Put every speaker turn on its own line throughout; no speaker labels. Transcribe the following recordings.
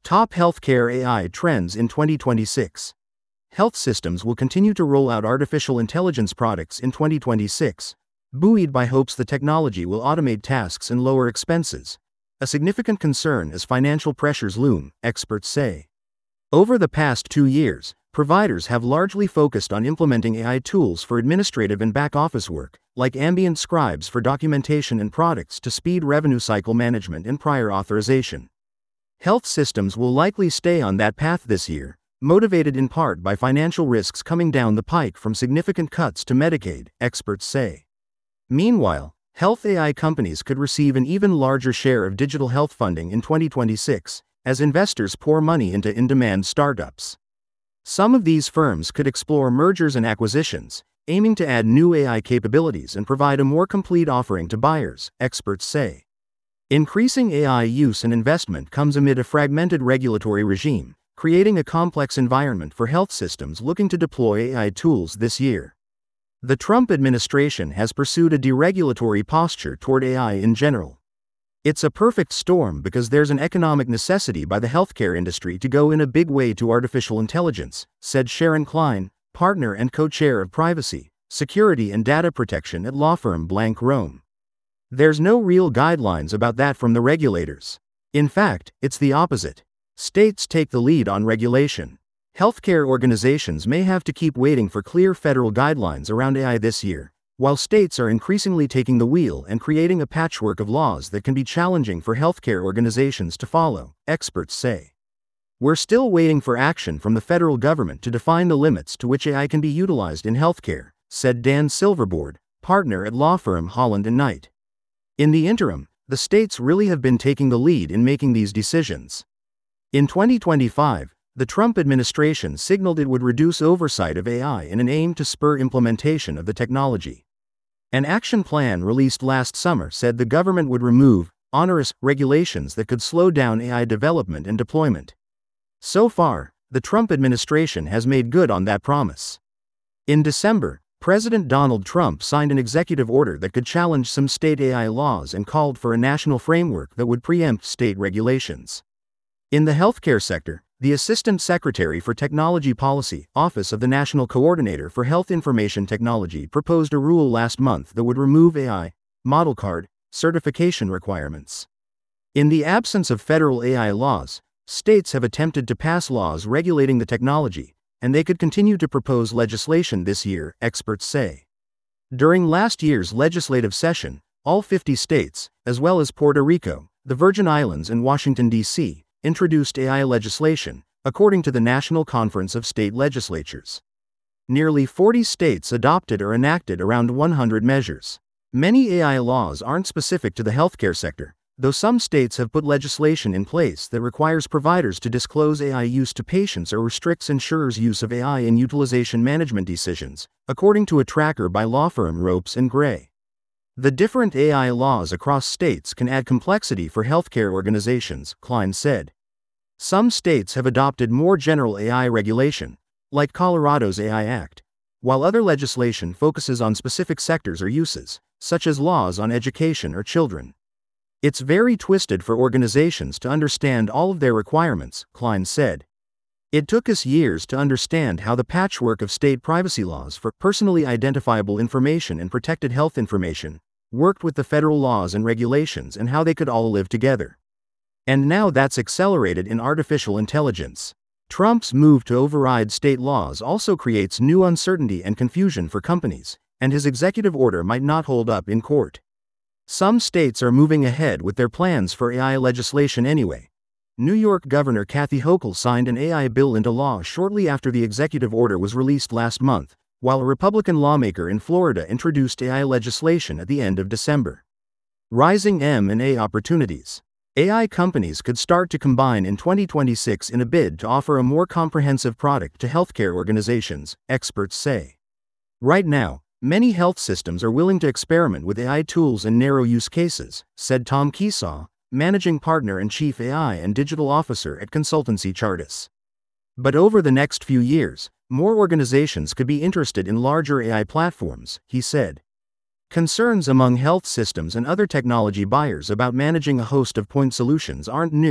Top healthcare AI trends in 2026. Health systems will continue to roll out artificial intelligence products in 2026, buoyed by hopes the technology will automate tasks and lower expenses. A significant concern as financial pressures loom, experts say. Over the past 2 years, providers have largely focused on implementing AI tools for administrative and back-office work, like ambient scribes for documentation and products to speed revenue cycle management and prior authorization. Health systems will likely stay on that path this year, motivated in part by financial risks coming down the pike from significant cuts to Medicaid, experts say. Meanwhile, health AI companies could receive an even larger share of digital health funding in 2026, as investors pour money into in-demand startups. Some of these firms could explore mergers and acquisitions, aiming to add new AI capabilities and provide a more complete offering to buyers, experts say. Increasing AI use and investment comes amid a fragmented regulatory regime, creating a complex environment for health systems looking to deploy AI tools this year. The Trump administration has pursued a deregulatory posture toward AI in general. It's a perfect storm because there's an economic necessity by the healthcare industry to go in a big way to artificial intelligence, said Sharon Klein, partner and co-chair of privacy, security and data protection at law firm Blank Rome. There's no real guidelines about that from the regulators. In fact, it's the opposite. States take the lead on regulation. Healthcare organizations may have to keep waiting for clear federal guidelines around AI this year, while states are increasingly taking the wheel and creating a patchwork of laws that can be challenging for healthcare organizations to follow, experts say. We're still waiting for action from the federal government to define the limits to which AI can be utilized in healthcare, said Dan Silverboard, partner at law firm Holland & Knight. In the interim, the states really have been taking the lead in making these decisions. In 2025, the Trump administration signaled it would reduce oversight of AI in an aim to spur implementation of the technology. An action plan released last summer said the government would remove onerous regulations that could slow down AI development and deployment. So far, the Trump administration has made good on that promise. In December, President Donald Trump signed an executive order that could challenge some state AI laws and called for a national framework that would preempt state regulations. In the healthcare sector, the Assistant Secretary for Technology Policy, Office of the National Coordinator for Health Information Technology proposed a rule last month that would remove AI model card certification requirements. In the absence of federal AI laws, states have attempted to pass laws regulating the technology, and they could continue to propose legislation this year, experts say. During last year's legislative session, all 50 states, as well as Puerto Rico, the Virgin Islands and Washington, D.C., introduced AI legislation, according to the National Conference of State Legislatures. Nearly 40 states adopted or enacted around 100 measures. Many AI laws aren't specific to the healthcare sector, though some states have put legislation in place that requires providers to disclose AI use to patients or restricts insurers' use of AI in utilization management decisions, according to a tracker by law firm Ropes & Gray. The different AI laws across states can add complexity for healthcare organizations, Klein said. Some states have adopted more general AI regulation, like Colorado's AI Act, while other legislation focuses on specific sectors or uses, such as laws on education or children. It's very twisted for organizations to understand all of their requirements, Klein said. It took us years to understand how the patchwork of state privacy laws for personally identifiable information and protected health information worked with the federal laws and regulations and how they could all live together. And now that's accelerated in artificial intelligence. Trump's move to override state laws also creates new uncertainty and confusion for companies, and his executive order might not hold up in court. Some states are moving ahead with their plans for AI legislation anyway. New York Governor Kathy Hochul signed an AI bill into law shortly after the executive order was released last month, while a Republican lawmaker in Florida introduced AI legislation at the end of December. Rising M&A opportunities. AI companies could start to combine in 2026 in a bid to offer a more comprehensive product to healthcare organizations, experts say. Right now, many health systems are willing to experiment with AI tools in narrow use cases, said Tom Keesaw, managing partner and chief AI and digital officer at consultancy Chartis. But over the next few years, more organizations could be interested in larger AI platforms, he said. Concerns among health systems and other technology buyers about managing a host of point solutions aren't new,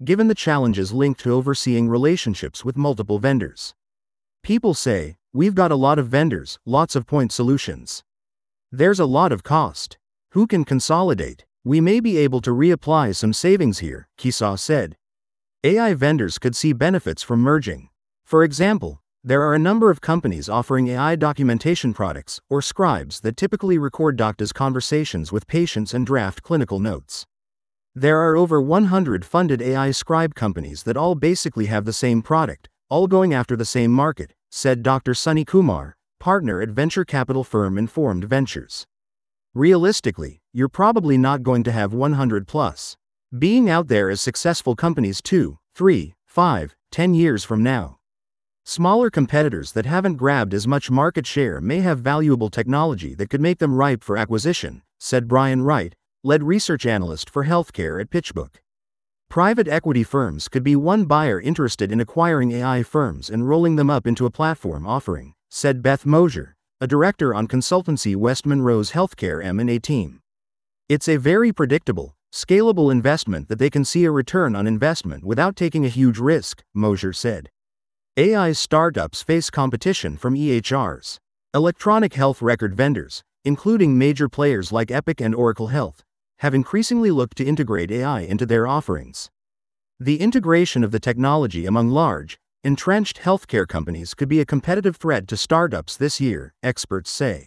given the challenges linked to overseeing relationships with multiple vendors. People say, "We've got a lot of vendors, lots of point solutions. There's a lot of cost. Who can consolidate? We may be able to reapply some savings here," Kisa said. AI vendors could see benefits from merging. For example, there are a number of companies offering AI documentation products, or scribes, that typically record doctors' conversations with patients and draft clinical notes. There are over 100 funded AI scribe companies that all basically have the same product, all going after the same market, said Dr. Sunny Kumar, partner at venture capital firm Informed Ventures. Realistically, you're probably not going to have 100 plus being out there as successful companies 2, 3, 5, 10 years from now. Smaller competitors that haven't grabbed as much market share may have valuable technology that could make them ripe for acquisition, said Brian Wright, lead research analyst for healthcare at PitchBook. Private equity firms could be one buyer interested in acquiring AI firms and rolling them up into a platform offering, said Beth Mosier, a director on consultancy West Monroe's healthcare M&A team. It's a very predictable, scalable investment that they can see a return on investment without taking a huge risk, Mosier said. AI startups face competition from EHRs. Electronic health record vendors, including major players like Epic and Oracle Health, have increasingly looked to integrate AI into their offerings. The integration of the technology among large, entrenched healthcare companies could be a competitive threat to startups this year, experts say.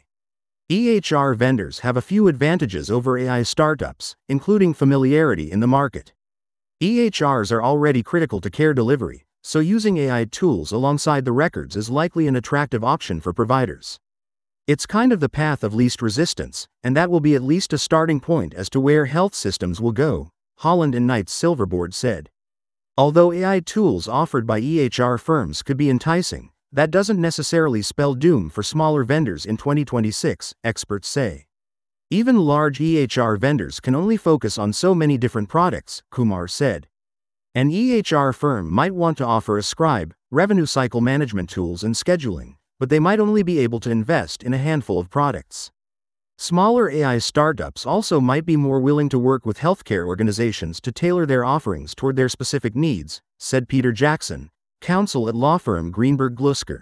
EHR vendors have a few advantages over AI startups, including familiarity in the market. EHRs are already critical to care delivery, so using AI tools alongside the records is likely an attractive option for providers. It's kind of the path of least resistance, and that will be at least a starting point as to where health systems will go, Holland and Knight's Silverboard said. Although AI tools offered by EHR firms could be enticing, that doesn't necessarily spell doom for smaller vendors in 2026, experts say. Even large EHR vendors can only focus on so many different products, Kumar said. An EHR firm might want to offer a scribe, revenue cycle management tools and scheduling, but they might only be able to invest in a handful of products. Smaller AI startups also might be more willing to work with healthcare organizations to tailor their offerings toward their specific needs, said Peter Jackson, counsel at law firm Greenberg Glusker.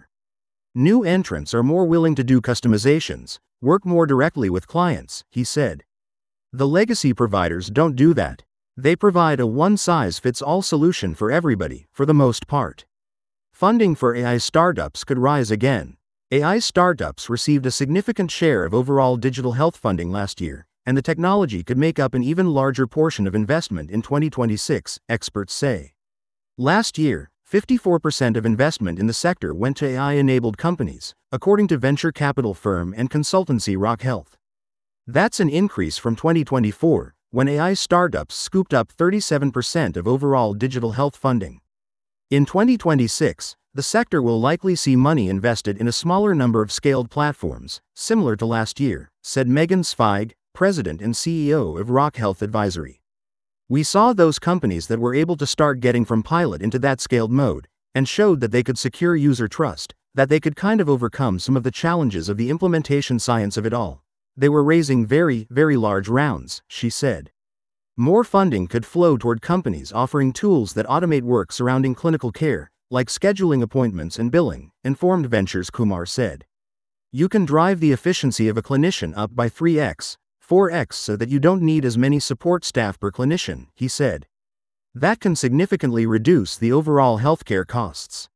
New entrants are more willing to do customizations, work more directly with clients, he said. The legacy providers don't do that. They provide a one-size-fits-all solution for everybody, for the most part. Funding for AI startups could rise again. AI startups received a significant share of overall digital health funding last year, and the technology could make up an even larger portion of investment in 2026, experts say. Last year, 54% of investment in the sector went to AI-enabled companies, according to venture capital firm and consultancy Rock Health. That's an increase from 2024, when AI startups scooped up 37% of overall digital health funding. In 2026, the sector will likely see money invested in a smaller number of scaled platforms, similar to last year, said Megan Zweig, president and CEO of Rock Health Advisory. We saw those companies that were able to start getting from pilot into that scaled mode, and showed that they could secure user trust, that they could kind of overcome some of the challenges of the implementation science of it all. They were raising very, very large rounds, she said. More funding could flow toward companies offering tools that automate work surrounding clinical care, like scheduling appointments and billing, Informed Ventures Kumar said. You can drive the efficiency of a clinician up by 3x, 4x so that you don't need as many support staff per clinician, he said. That can significantly reduce the overall healthcare costs.